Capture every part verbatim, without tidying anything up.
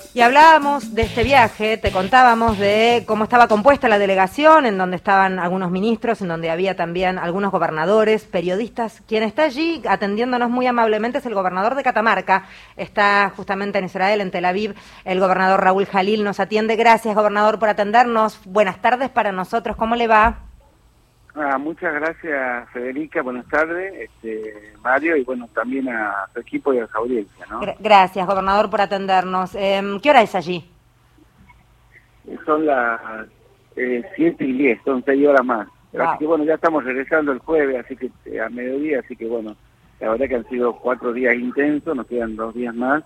Y hablábamos de este viaje, te contábamos de cómo estaba compuesta la delegación, en donde estaban algunos ministros, en donde había también algunos gobernadores, periodistas. Quien está allí atendiéndonos muy amablemente es el gobernador de Catamarca. Está justamente en Israel, en Tel Aviv, el gobernador Raúl Jalil nos atiende. Gracias, gobernador, por atendernos. Buenas tardes para nosotros. ¿Cómo le va? Ah, muchas gracias, Federica, buenas tardes, este, Mario, y bueno, también a su equipo y a su audiencia, ¿no? Gracias, gobernador, por atendernos. Eh, ¿Qué hora es allí? Son las eh, siete y diez, son seis horas más. Wow. Así que bueno, ya estamos regresando el jueves, así que eh, a mediodía, así que bueno, la verdad que han sido cuatro días intensos, nos quedan dos días más.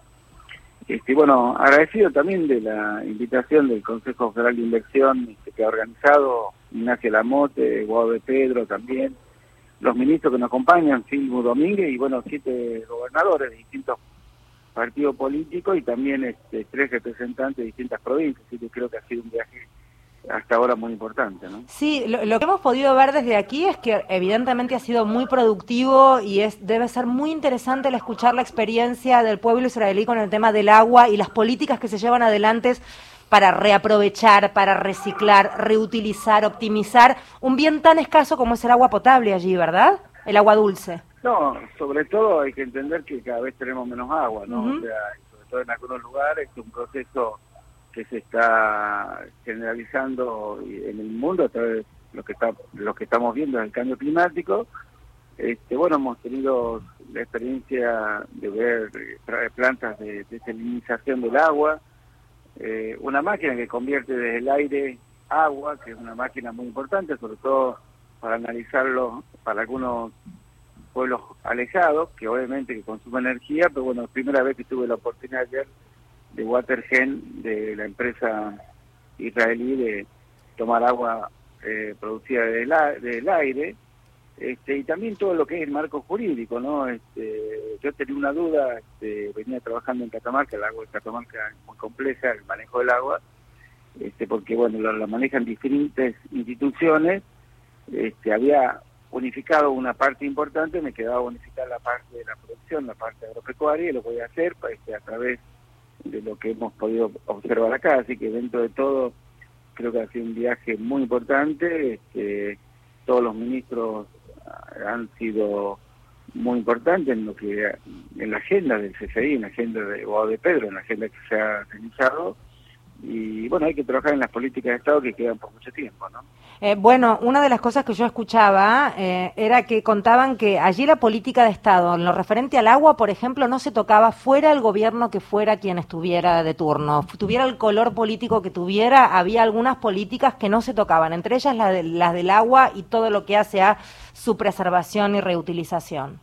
Este, bueno, agradecido también de la invitación del Consejo Federal de Inversión este, que ha organizado Ignacio Lamote, Guado de Pedro también, los ministros que nos acompañan, Silvio Domínguez y bueno, siete gobernadores de distintos partidos políticos y también este, tres representantes de distintas provincias, así que creo que ha sido un viaje hasta ahora muy importante, ¿no? Sí, lo, lo que hemos podido ver desde aquí es que evidentemente ha sido muy productivo y es debe ser muy interesante el escuchar la experiencia del pueblo israelí con el tema del agua y las políticas que se llevan adelante para reaprovechar, para reciclar, reutilizar, optimizar un bien tan escaso como es el agua potable allí, ¿verdad? El agua dulce. No, sobre todo hay que entender que cada vez tenemos menos agua, ¿no? Uh-huh. O sea, sobre todo en algunos lugares es un proceso que se está generalizando en el mundo a través de lo que está lo que estamos viendo en el cambio climático. Este, bueno, hemos tenido la experiencia de ver eh, plantas de desalinización del agua, eh, una máquina que convierte desde el aire agua, que es una máquina muy importante, sobre todo para analizarlo para algunos pueblos alejados, que obviamente que consumen energía, pero bueno, primera vez que tuve la oportunidad ayer de Watergen, de la empresa israelí, de tomar agua eh, producida del, del aire, este, y también todo lo que es el marco jurídico, ¿no? Este, yo tenía una duda, este, venía trabajando en Catamarca, el agua de Catamarca es muy compleja, el manejo del agua, este, porque bueno, lo, lo manejan diferentes instituciones, este, había unificado una parte importante, me quedaba unificar la parte de la producción, la parte agropecuaria, y lo voy a hacer este, a través de lo que hemos podido observar acá, así que dentro de todo creo que ha sido un viaje muy importante, este, todos los ministros han sido muy importantes en lo que en la agenda del C C I, en la agenda de Guado de Pedro, en la agenda que se ha realizado, y bueno, hay que trabajar en las políticas de Estado que quedan por mucho tiempo, ¿no? Eh, bueno, una de las cosas que yo escuchaba eh, era que contaban que allí la política de Estado, en lo referente al agua, por ejemplo, no se tocaba fuera el gobierno que fuera quien estuviera de turno. Tuviera el color político que tuviera, había algunas políticas que no se tocaban, entre ellas la de, las del agua y todo lo que hace a su preservación y reutilización.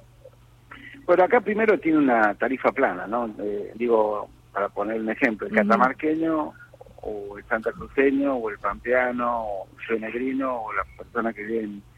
Bueno, acá primero tiene una tarifa plana, ¿no? Eh, digo, para poner un ejemplo, el catamarqueño o el santacruceño o el pampeano o el negrino o la persona que vive en,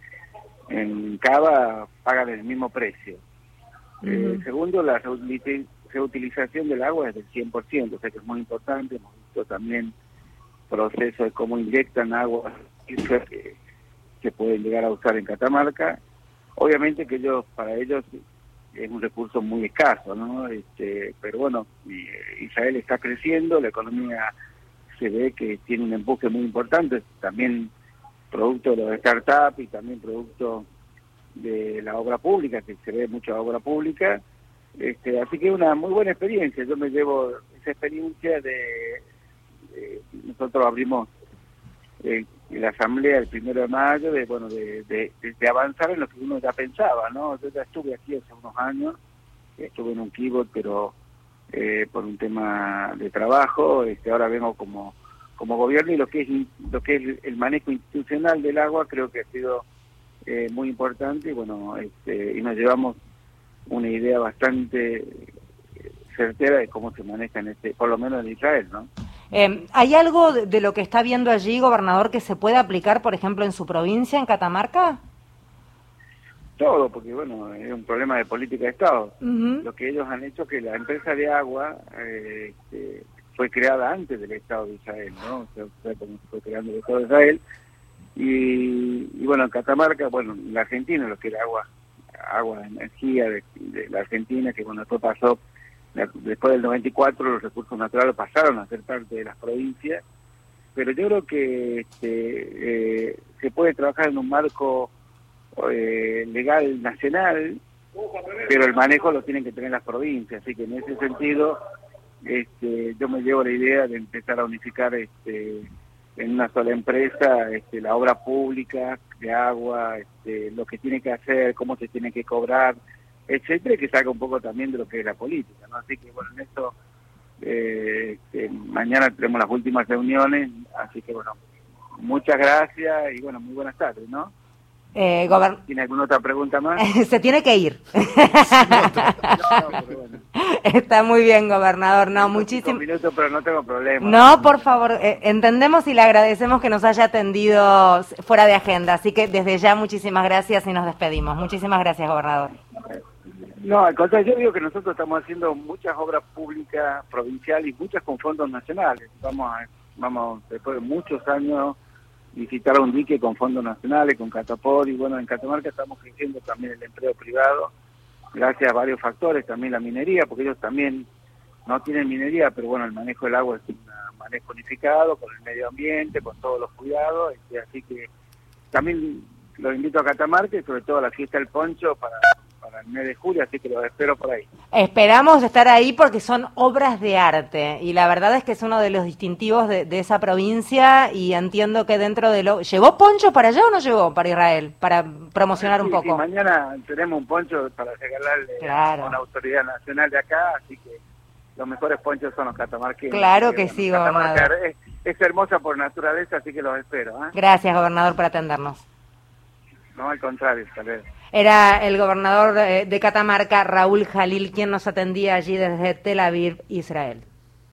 en Cava pagan el mismo precio. Uh-huh. eh, segundo, la reutilización del agua es del cien por ciento, o sea que es muy importante. Hemos visto también procesos de cómo inyectan agua que se pueden llegar a usar en Catamarca. Obviamente que ellos, para ellos es un recurso muy escaso, ¿no? Este, pero bueno, Israel está creciendo, la economía se ve que tiene un empuje muy importante, también producto de los startups y también producto de la obra pública, que se ve mucha obra pública, este, así que es una muy buena experiencia. Yo me llevo esa experiencia de, de nosotros abrimos eh, la asamblea el primero de mayo, de bueno de, de, de avanzar en lo que uno ya pensaba, ¿no? Yo ya estuve aquí hace unos años, estuve en un kibutz, pero eh, por un tema de trabajo, este, ahora vengo como como gobierno, y lo que es lo que es el manejo institucional del agua creo que ha sido eh, muy importante, y bueno, este, y nos llevamos una idea bastante certera de cómo se maneja en este, por lo menos en Israel, ¿no? Eh, ¿Hay algo de, de lo que está viendo allí, gobernador, que se pueda aplicar, por ejemplo, en su provincia, en Catamarca? Todo, porque bueno, es un problema de política de Estado. Uh-huh. Lo que ellos han hecho, que la empresa de agua eh, este, fue creada antes del Estado de Israel, ¿no? O sea, fue como se fue creando el Estado de Israel. Y, y bueno, en Catamarca, bueno, en la Argentina, lo que era agua, agua, energía de, de la Argentina, que bueno, después pasó después del noventa y cuatro los recursos naturales pasaron a ser parte de las provincias, pero yo creo que este, eh, se puede trabajar en un marco eh, legal nacional, pero el manejo lo tienen que tener las provincias, así que en ese sentido este, yo me llevo la idea de empezar a unificar este, en una sola empresa este, la obra pública de agua, este, lo que tiene que hacer, cómo se tiene que cobrar, etcétera, y que salga un poco también de lo que es la política, ¿no? Así que bueno, en esto eh, este, mañana tenemos las últimas reuniones, así que bueno, muchas gracias y bueno, muy buenas tardes, ¿no? Eh, gobern... ¿Tiene alguna otra pregunta más? Se tiene que ir. No, no, pero bueno. Está muy bien, gobernador. No, muchísimo. minutos, pero no tengo problema. No, por favor, eh, entendemos y le agradecemos que nos haya atendido fuera de agenda. Así que desde ya muchísimas gracias y nos despedimos. Muchísimas gracias, gobernador. No, al contrario, yo digo que nosotros estamos haciendo muchas obras públicas provinciales y muchas con fondos nacionales. Vamos a, vamos después de muchos años visitar un dique con fondos nacionales, con Catapor, y bueno, en Catamarca estamos creciendo también el empleo privado, gracias a varios factores, también la minería, porque ellos también no tienen minería, pero bueno, el manejo del agua es un manejo unificado, con el medio ambiente, con todos los cuidados, y así que también los invito a Catamarca y sobre todo a la fiesta del poncho para, para el mes de julio, así que los espero por ahí. Esperamos estar ahí porque son obras de arte y la verdad es que es uno de los distintivos de, de esa provincia y entiendo que dentro de lo... ¿Llevó poncho para allá o no llevó para Israel? Para promocionar sí, un poco. Sí, mañana tenemos un poncho para regalarle claro. a una autoridad nacional de acá, así que los mejores ponchos son los catamarqueños. Claro que, que sí, bueno, gobernador. Es, es hermosa por naturaleza, así que los espero. ¿eh? Gracias, gobernador, por atendernos. No, al contrario, tal vez. Era el gobernador de Catamarca, Raúl Jalil, quien nos atendía allí desde Tel Aviv, Israel.